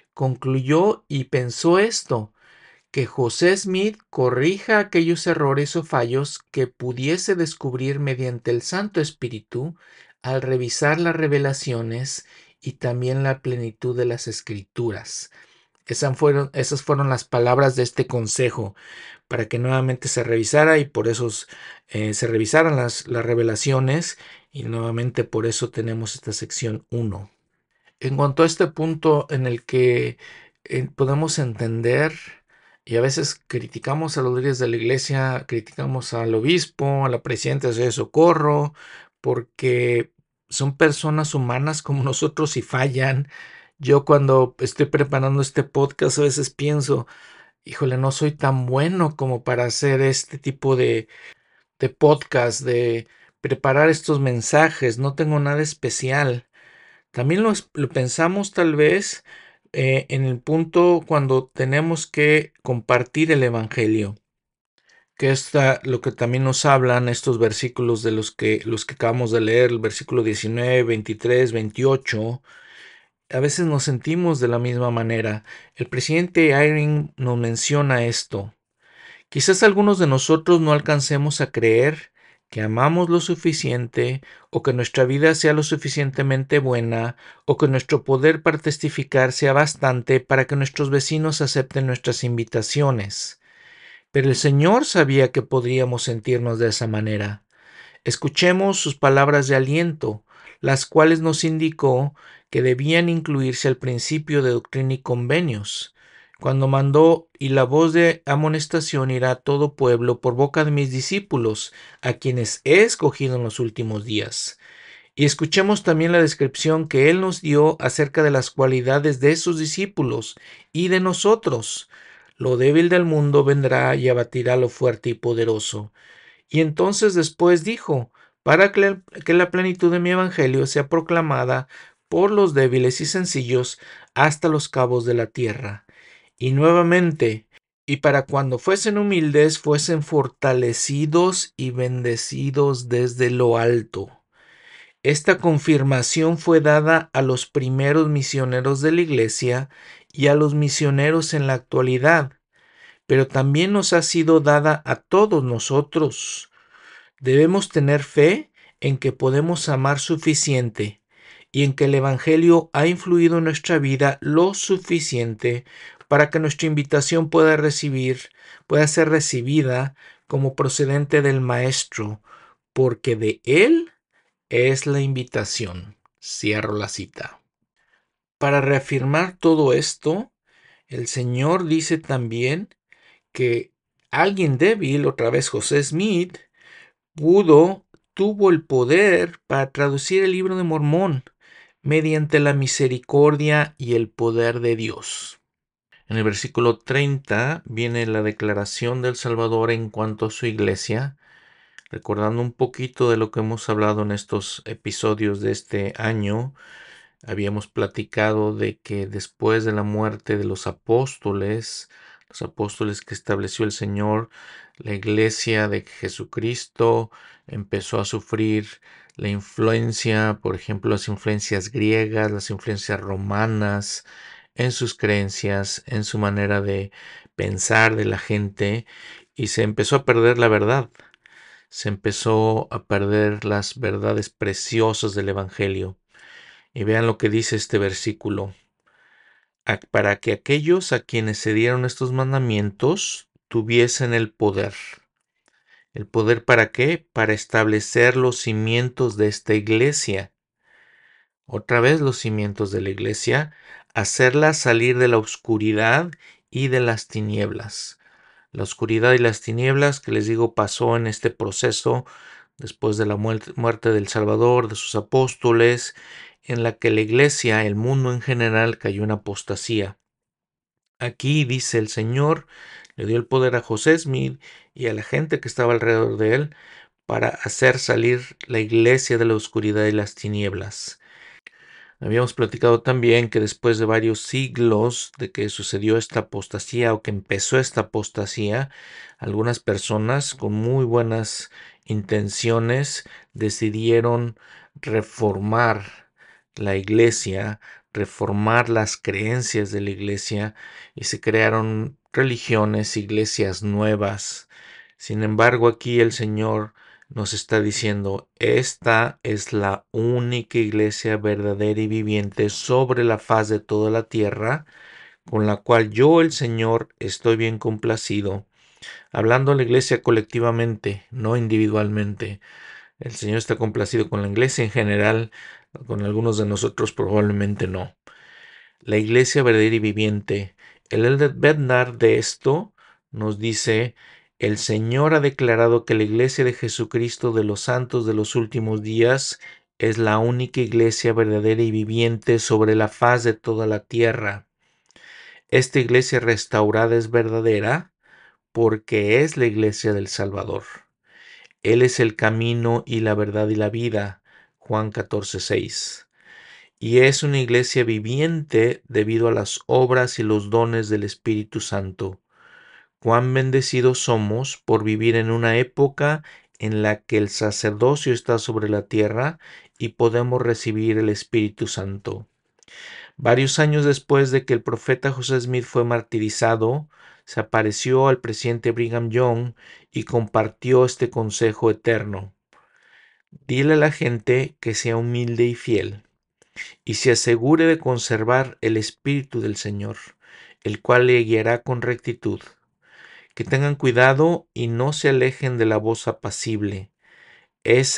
concluyó y pensó esto: que José Smith corrija aquellos errores o fallos que pudiese descubrir mediante el Santo Espíritu al revisar las revelaciones y también la plenitud de las Escrituras. Esas fueron, esas fueron las palabras de este consejo, para que nuevamente se revisara, y por eso eh, se revisaran las, las revelaciones, y nuevamente por eso tenemos esta sección uno. En cuanto a este punto en el que eh, podemos entender, y a veces criticamos a los líderes de la iglesia, criticamos al obispo, a la presidenta de Socorro, porque son personas humanas como nosotros y fallan. Yo cuando estoy preparando este podcast a veces pienso, híjole, no soy tan bueno como para hacer este tipo de, de podcast, de preparar estos mensajes, no tengo nada especial. También lo, lo pensamos tal vez eh, en el punto cuando tenemos que compartir el Evangelio, que es lo que también nos hablan estos versículos de los que, los que acabamos de leer, el versículo diecinueve, veintitrés, veintiocho. A veces nos sentimos de la misma manera. El presidente Eyring nos menciona esto. Quizás algunos de nosotros no alcancemos a creer que amamos lo suficiente, o que nuestra vida sea lo suficientemente buena, o que nuestro poder para testificar sea bastante para que nuestros vecinos acepten nuestras invitaciones. Pero el Señor sabía que podríamos sentirnos de esa manera. Escuchemos sus palabras de aliento, las cuales nos indicó que debían incluirse al principio de Doctrina y Convenios, cuando mandó: y la voz de amonestación irá a todo pueblo por boca de mis discípulos, a quienes he escogido en los últimos días. Y escuchemos también la descripción que él nos dio acerca de las cualidades de sus discípulos y de nosotros. Lo débil del mundo vendrá y abatirá lo fuerte y poderoso. Y entonces después dijo: para que la plenitud de mi evangelio sea proclamada por los débiles y sencillos hasta los cabos de la tierra. Y nuevamente: y para cuando fuesen humildes, fuesen fortalecidos y bendecidos desde lo alto. Esta confirmación fue dada a los primeros misioneros de la iglesia y a los misioneros en la actualidad, pero también nos ha sido dada a todos nosotros. Debemos tener fe en que podemos amar suficiente y en que el Evangelio ha influido en nuestra vida lo suficiente para que nuestra invitación pueda recibir, pueda ser recibida como procedente del Maestro, porque de Él es la invitación. Cierro la cita. Para reafirmar todo esto, el Señor dice también que alguien débil, otra vez José Smith, pudo, tuvo el poder para traducir el libro de Mormón mediante la misericordia y el poder de Dios. En el versículo treinta viene la declaración del Salvador en cuanto a su iglesia, recordando un poquito de lo que hemos hablado en estos episodios de este año. Habíamos platicado de que después de la muerte de los apóstoles, los apóstoles que estableció el Señor, la iglesia de Jesucristo empezó a sufrir la influencia, por ejemplo, las influencias griegas, las influencias romanas, en sus creencias, en su manera de pensar de la gente, y se empezó a perder la verdad. Se empezó a perder las verdades preciosas del Evangelio. Y vean lo que dice este versículo: para que aquellos a quienes se dieron estos mandamientos tuviesen el poder. ¿El poder para qué? Para establecer los cimientos de esta iglesia. Otra vez los cimientos de la iglesia, hacerla salir de la oscuridad y de las tinieblas. La oscuridad y las tinieblas, que les digo, pasó en este proceso después de la muerte del Salvador, de sus apóstoles, en la que la iglesia, el mundo en general, cayó en apostasía. Aquí dice el Señor, le dio el poder a José Smith y a la gente que estaba alrededor de él para hacer salir la iglesia de la oscuridad y las tinieblas. Habíamos platicado también que después de varios siglos de que sucedió esta apostasía o que empezó esta apostasía, algunas personas con muy buenas intenciones decidieron reformar la iglesia, reformar las creencias de la iglesia, y se crearon religiones, iglesias nuevas. Sin embargo, aquí el Señor nos está diciendo: esta es la única iglesia verdadera y viviente sobre la faz de toda la tierra, con la cual yo, el Señor, estoy bien complacido. Hablando a la iglesia colectivamente, no individualmente. El Señor está complacido con la iglesia en general, con algunos de nosotros probablemente no. La iglesia verdadera y viviente. El Elder Bednar de esto nos dice: el Señor ha declarado que la iglesia de Jesucristo de los santos de los últimos días es la única iglesia verdadera y viviente sobre la faz de toda la tierra. Esta iglesia restaurada es verdadera porque es la iglesia del Salvador. Él es el camino y la verdad y la vida. Juan catorce seis. Y es una iglesia viviente debido a las obras y los dones del Espíritu Santo. Cuán bendecidos somos por vivir en una época en la que el sacerdocio está sobre la tierra y podemos recibir el Espíritu Santo. Varios años después de que el profeta José Smith fue martirizado, se apareció al presidente Brigham Young y compartió este consejo eterno: dile a la gente que sea humilde y fiel, y se asegure de conservar el Espíritu del Señor, el cual le guiará con rectitud. Que tengan cuidado y no se alejen de la voz apacible. Esa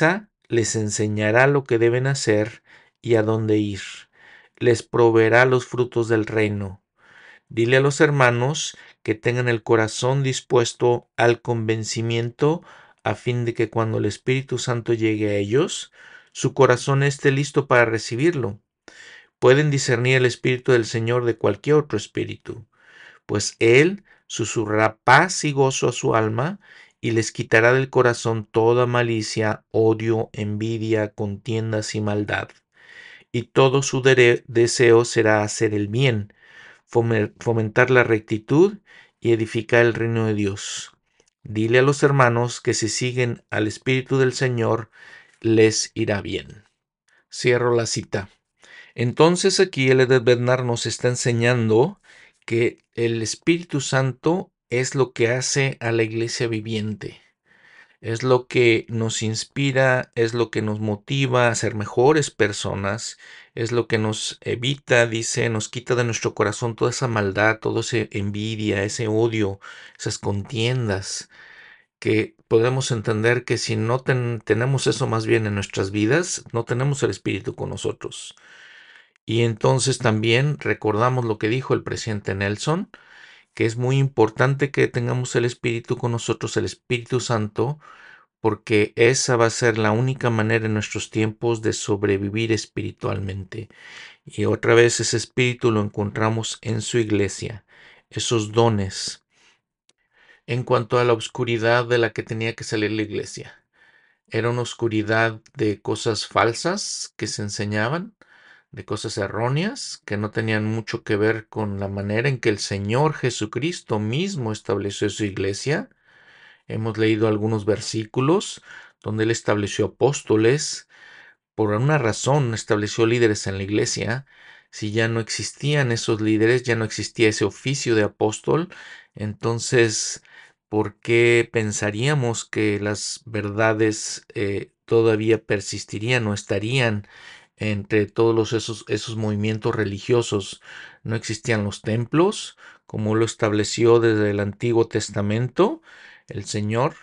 les enseñará lo que deben hacer y a dónde ir. Les proveerá los frutos del reino. Dile a los hermanos que tengan el corazón dispuesto al convencimiento a fin de que cuando el Espíritu Santo llegue a ellos, su corazón esté listo para recibirlo. Pueden discernir el Espíritu del Señor de cualquier otro espíritu, pues Él susurrará paz y gozo a su alma y les quitará del corazón toda malicia, odio, envidia, contiendas y maldad. Y todo su deseo será hacer el bien, fomentar la rectitud y edificar el reino de Dios. Dile a los hermanos que si siguen al Espíritu del Señor, les irá bien. Cierro la cita. Entonces aquí el Elder Bednar nos está enseñando que el Espíritu Santo es lo que hace a la iglesia viviente. Es lo que nos inspira, es lo que nos motiva a ser mejores personas, es lo que nos evita, dice, nos quita de nuestro corazón toda esa maldad, toda esa envidia, ese odio, esas contiendas, que podemos entender que si no ten, tenemos eso más bien en nuestras vidas, no tenemos el Espíritu con nosotros. Y entonces también recordamos lo que dijo el presidente Nelson, que es muy importante que tengamos el Espíritu con nosotros, el Espíritu Santo, porque esa va a ser la única manera en nuestros tiempos de sobrevivir espiritualmente. Y otra vez ese espíritu lo encontramos en su iglesia, esos dones. En cuanto a la oscuridad de la que tenía que salir la iglesia, era una oscuridad de cosas falsas que se enseñaban, de cosas erróneas que no tenían mucho que ver con la manera en que el Señor Jesucristo mismo estableció su iglesia. Hemos leído algunos versículos donde él estableció apóstoles, por una razón estableció líderes en la iglesia. Si ya no existían esos líderes, ya no existía ese oficio de apóstol, entonces, ¿por qué pensaríamos que las verdades eh, todavía persistirían o estarían entre todos los, esos, esos movimientos religiosos? No existían los templos, como lo estableció desde el Antiguo Testamento el Señor,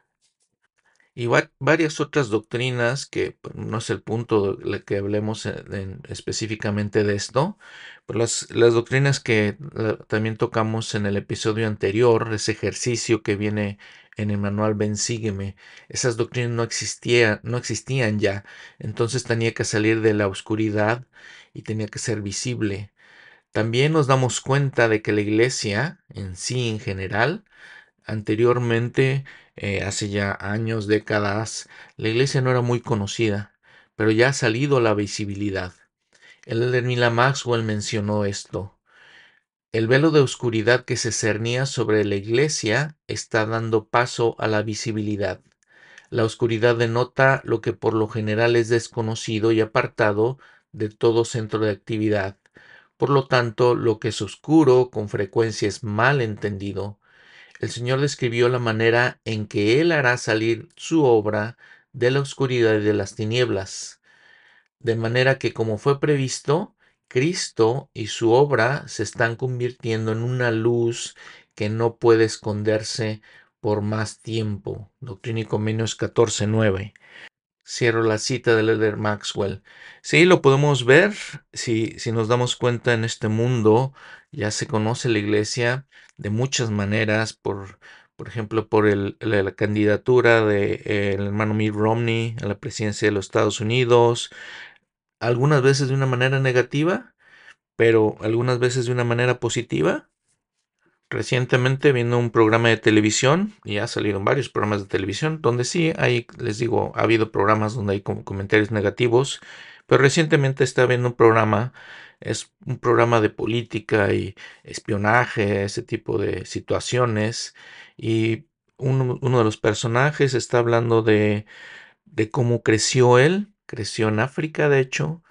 y va- varias otras doctrinas que pues, no es el punto de la que hablemos en- en- específicamente de esto, pero las, las doctrinas que la- también tocamos en el episodio anterior, ese ejercicio que viene en el manual Ven Sígueme, esas doctrinas no existían, no existían ya, entonces tenía que salir de la oscuridad y tenía que ser visible. También nos damos cuenta de que la iglesia en sí, en general, anteriormente, eh, hace ya años, décadas, la iglesia no era muy conocida, pero ya ha salido a la visibilidad. El elder Mila Maxwell mencionó esto. El velo de oscuridad que se cernía sobre la iglesia está dando paso a la visibilidad. La oscuridad denota lo que por lo general es desconocido y apartado de todo centro de actividad. Por lo tanto, lo que es oscuro con frecuencia es mal entendido. El Señor describió la manera en que Él hará salir su obra de la oscuridad y de las tinieblas, de manera que, como fue previsto, Cristo y su obra se están convirtiendo en una luz que no puede esconderse por más tiempo. Doctrina y Convenios catorce nueve. Cierro la cita del elder Maxwell. Sí, lo podemos ver si, si nos damos cuenta en este mundo. Ya se conoce la iglesia de muchas maneras, por, por ejemplo, por el, la, la candidatura del de, eh, el hermano Mitt Romney a la presidencia de los Estados Unidos, algunas veces de una manera negativa, pero algunas veces de una manera positiva. Recientemente viendo un programa de televisión, y ha salido en varios programas de televisión, donde sí hay, les digo, ha habido programas donde hay como comentarios negativos, pero recientemente está viendo un programa, es un programa de política y espionaje, ese tipo de situaciones, y uno, uno de los personajes está hablando de, de cómo creció él, creció en África, de hecho,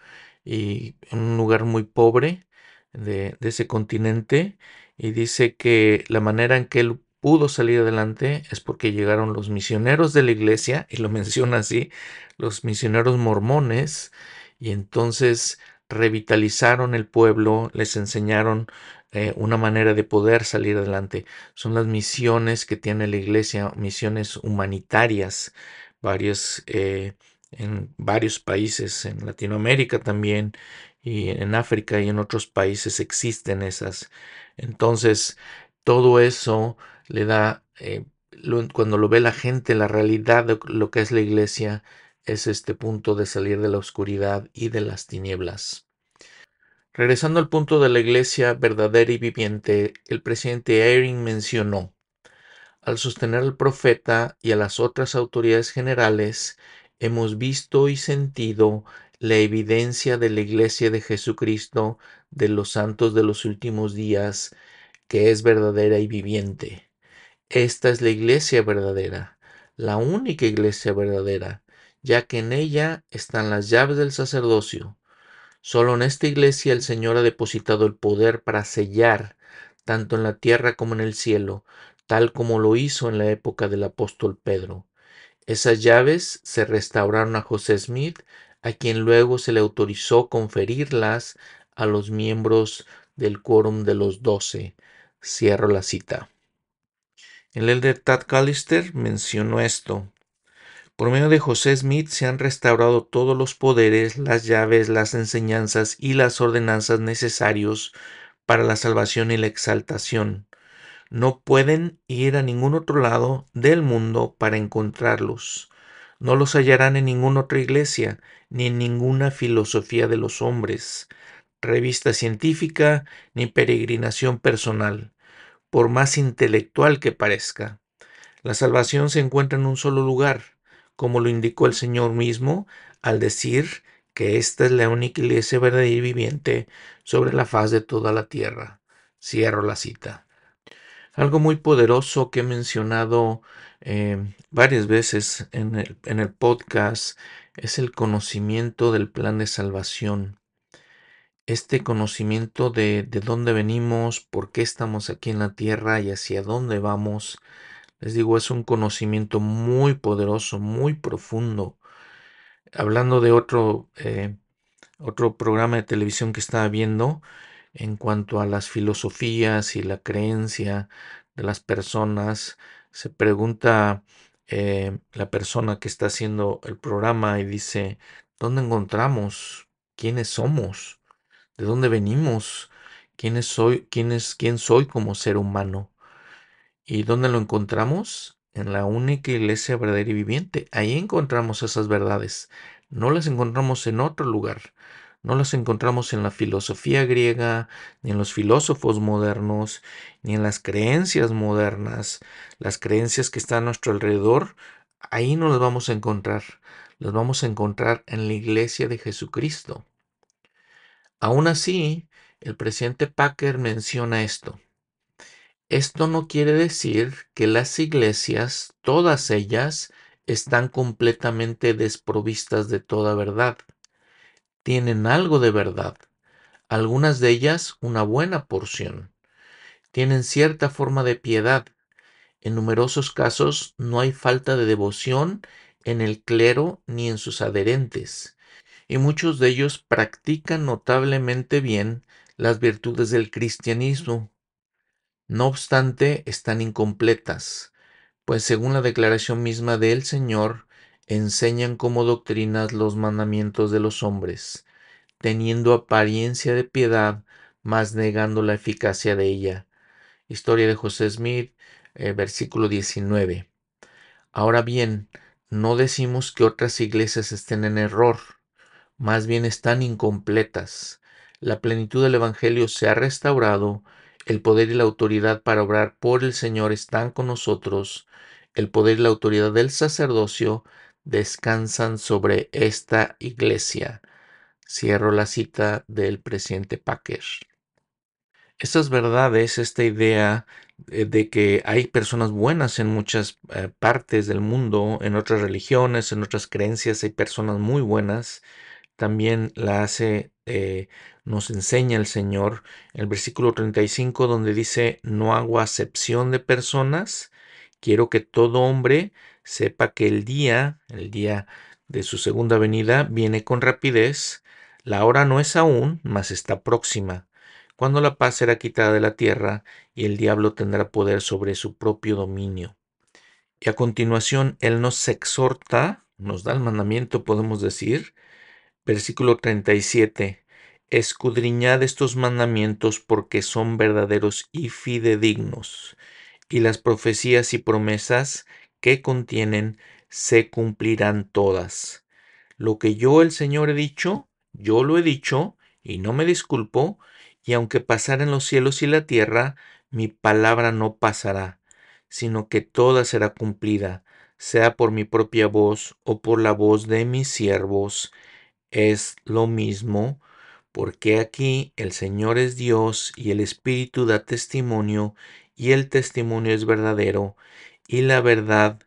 y en un lugar muy pobre de, de ese continente, y dice que la manera en que él pudo salir adelante es porque llegaron los misioneros de la iglesia, y lo menciona así, los misioneros mormones, y entonces revitalizaron el pueblo, les enseñaron eh, una manera de poder salir adelante. Son las misiones que tiene la iglesia, misiones humanitarias, varios eh, en varios países, en Latinoamérica también, y en África y en otros países existen esas. Entonces, todo eso le da, eh, lo- cuando lo ve la gente, la realidad de lo que es la iglesia, es este punto de salir de la oscuridad y de las tinieblas. Regresando al punto de la iglesia verdadera y viviente, el presidente Eyring mencionó: al sostener al profeta y a las otras autoridades generales, hemos visto y sentido la evidencia de la Iglesia de Jesucristo de los santos de los últimos días, que es verdadera y viviente. Esta es la Iglesia verdadera, la única Iglesia verdadera, ya que en ella están las llaves del sacerdocio. Solo en esta iglesia el Señor ha depositado el poder para sellar, tanto en la tierra como en el cielo, tal como lo hizo en la época del apóstol Pedro. Esas llaves se restauraron a José Smith, a quien luego se le autorizó conferirlas a los miembros del quórum de los doce. Cierro la cita. El elder Tad Callister mencionó esto: por medio de José Smith se han restaurado todos los poderes, las llaves, las enseñanzas y las ordenanzas necesarios para la salvación y la exaltación. No pueden ir a ningún otro lado del mundo para encontrarlos. No los hallarán en ninguna otra iglesia, ni en ninguna filosofía de los hombres, revista científica, ni peregrinación personal, por más intelectual que parezca. La salvación se encuentra en un solo lugar, como lo indicó el Señor mismo al decir que esta es la única iglesia verdadera y viviente sobre la faz de toda la tierra. Cierro la cita. Algo muy poderoso que he mencionado eh, varias veces en el, en el podcast es el conocimiento del plan de salvación. Este conocimiento de, de dónde venimos, por qué estamos aquí en la tierra y hacia dónde vamos. Les digo, es un conocimiento muy poderoso, muy profundo. Hablando de otro, eh, otro programa de televisión que estaba viendo en cuanto a las filosofías y la creencia de las personas, se pregunta eh, la persona que está haciendo el programa y dice: ¿dónde encontramos? ¿Quiénes somos? ¿De dónde venimos? ¿Quién es soy? ¿Quién es, quién soy como ser humano? ¿Y dónde lo encontramos? En la única iglesia verdadera y viviente. Ahí encontramos esas verdades. No las encontramos en otro lugar. No las encontramos en la filosofía griega, ni en los filósofos modernos, ni en las creencias modernas. Las creencias que están a nuestro alrededor, ahí no las vamos a encontrar. Las vamos a encontrar en la iglesia de Jesucristo. Aún así, el presidente Packer menciona esto: esto no quiere decir que las iglesias, todas ellas, están completamente desprovistas de toda verdad. Tienen algo de verdad, algunas de ellas una buena porción. Tienen cierta forma de piedad. En numerosos casos no hay falta de devoción en el clero ni en sus adherentes, y muchos de ellos practican notablemente bien las virtudes del cristianismo. No obstante, están incompletas, pues según la declaración misma del Señor, enseñan como doctrinas los mandamientos de los hombres, teniendo apariencia de piedad, mas negando la eficacia de ella. Historia de José Smith, eh, versículo diecinueve. Ahora bien, no decimos que otras iglesias estén en error, más bien están incompletas. La plenitud del Evangelio se ha restaurado, el poder y la autoridad para obrar por el Señor están con nosotros, el poder y la autoridad del sacerdocio descansan sobre esta iglesia. Cierro la cita del presidente Packer. Estas verdades, esta idea eh, de que hay personas buenas en muchas eh, partes del mundo, en otras religiones, en otras creencias, hay personas muy buenas, también la hace, eh, nos enseña el Señor, el versículo treinta y cinco, donde dice: no hago acepción de personas, quiero que todo hombre sepa que el día, el día de su segunda venida, viene con rapidez. La hora no es aún, mas está próxima, cuando la paz será quitada de la tierra y el diablo tendrá poder sobre su propio dominio. Y a continuación, él nos exhorta nos da el mandamiento, podemos decir. Versículo treinta y siete. Escudriñad estos mandamientos porque son verdaderos y fidedignos, y las profecías y promesas que contienen se cumplirán todas. Lo que yo, el Señor, he dicho, yo lo he dicho, y no me disculpo, y aunque pasaren los cielos y la tierra, mi palabra no pasará, sino que toda será cumplida, sea por mi propia voz o por la voz de mis siervos, es lo mismo, porque aquí el Señor es Dios y el Espíritu da testimonio, y el testimonio es verdadero, y la verdad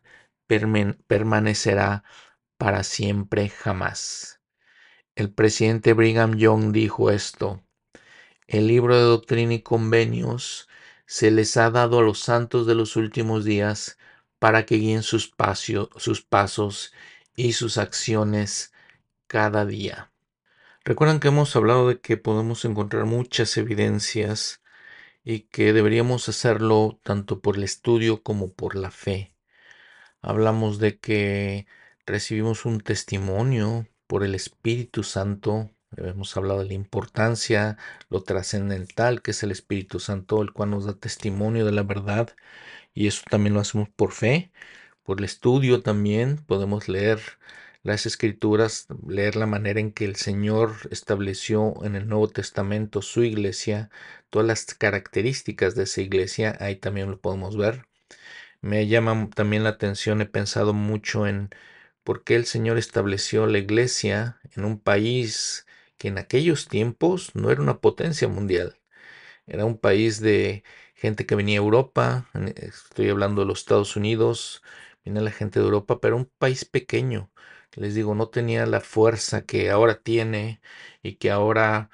permanecerá para siempre jamás. El presidente Brigham Young dijo esto: el libro de Doctrina y Convenios se les ha dado a los santos de los últimos días para que guíen sus, pasio, sus pasos y sus acciones cada día. Recuerdan que hemos hablado de que podemos encontrar muchas evidencias y que deberíamos hacerlo tanto por el estudio como por la fe. Hablamos de que recibimos un testimonio por el Espíritu Santo. Hemos hablado de la importancia, lo trascendental que es el Espíritu Santo, el cual nos da testimonio de la verdad, y eso también lo hacemos por fe. Por el estudio también podemos leer las Escrituras, leer la manera en que el Señor estableció en el Nuevo Testamento su iglesia, todas las características de esa iglesia, ahí también lo podemos ver. Me llama también la atención, he pensado mucho en por qué el Señor estableció la iglesia en un país que en aquellos tiempos no era una potencia mundial. Era un país de gente que venía a Europa, estoy hablando de los Estados Unidos, viene la gente de Europa, pero un país pequeño. Les digo, no tenía la fuerza que ahora tiene y que ahora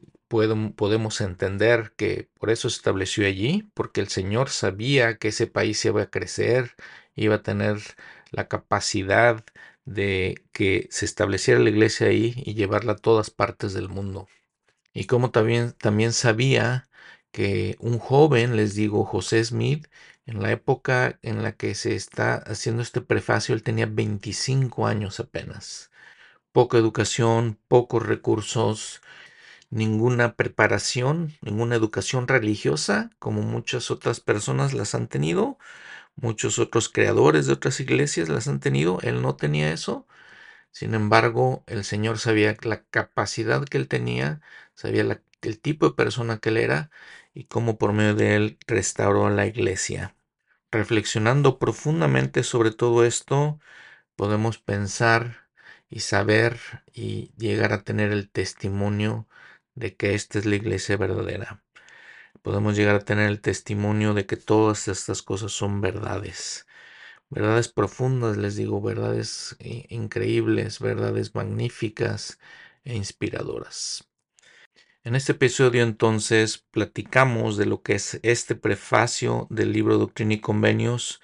podemos entender que por eso se estableció allí, porque el Señor sabía que ese país iba a crecer, iba a tener la capacidad de que se estableciera la iglesia ahí y llevarla a todas partes del mundo. Y como también, también sabía que un joven, les digo, José Smith, en la época en la que se está haciendo este prefacio, él tenía veinticinco años apenas. Poca educación, pocos recursos, ninguna preparación, ninguna educación religiosa, como muchas otras personas las han tenido, muchos otros creadores de otras iglesias las han tenido. Él no tenía eso. Sin embargo, el Señor sabía la capacidad que él tenía, sabía la, el tipo de persona que él era y cómo por medio de él restauró la iglesia. Reflexionando profundamente sobre todo esto, podemos pensar y saber y llegar a tener el testimonio de que esta es la iglesia verdadera. Podemos llegar a tener el testimonio de que todas estas cosas son verdades. Verdades profundas, les digo, verdades increíbles, verdades magníficas e inspiradoras. En este episodio entonces platicamos de lo que es este prefacio del libro Doctrina y Convenios,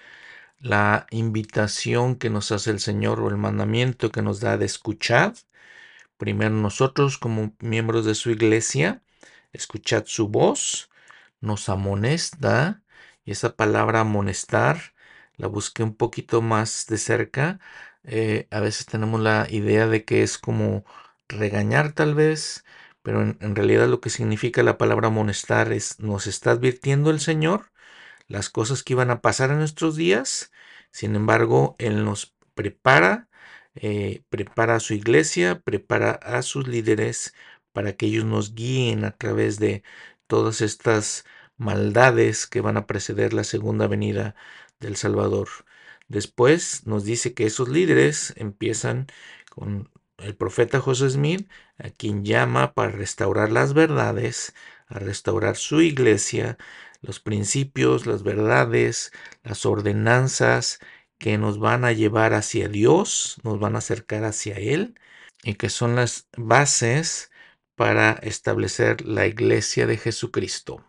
la invitación que nos hace el Señor o el mandamiento que nos da de escuchar. Primero nosotros como miembros de su iglesia, escuchad su voz, nos amonesta, y esa palabra amonestar la busqué un poquito más de cerca. Eh, a veces tenemos la idea de que es como regañar tal vez, pero en, en realidad lo que significa la palabra amonestar es nos está advirtiendo el Señor las cosas que iban a pasar en nuestros días. Sin embargo, Él nos prepara, eh, prepara a su iglesia, prepara a sus líderes para que ellos nos guíen a través de todas estas maldades que van a preceder la segunda venida del Salvador. Después nos dice que esos líderes empiezan con el profeta José Smith, a quien llama para restaurar las verdades, a restaurar su iglesia, los principios, las verdades, las ordenanzas que nos van a llevar hacia Dios, nos van a acercar hacia Él y que son las bases para establecer la iglesia de Jesucristo.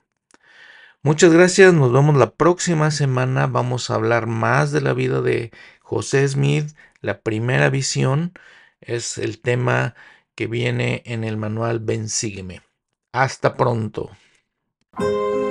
Muchas gracias, nos vemos la próxima semana. Vamos a hablar más de la vida de José Smith. La primera visión es el tema que viene en el manual Ven, sígueme. Hasta pronto.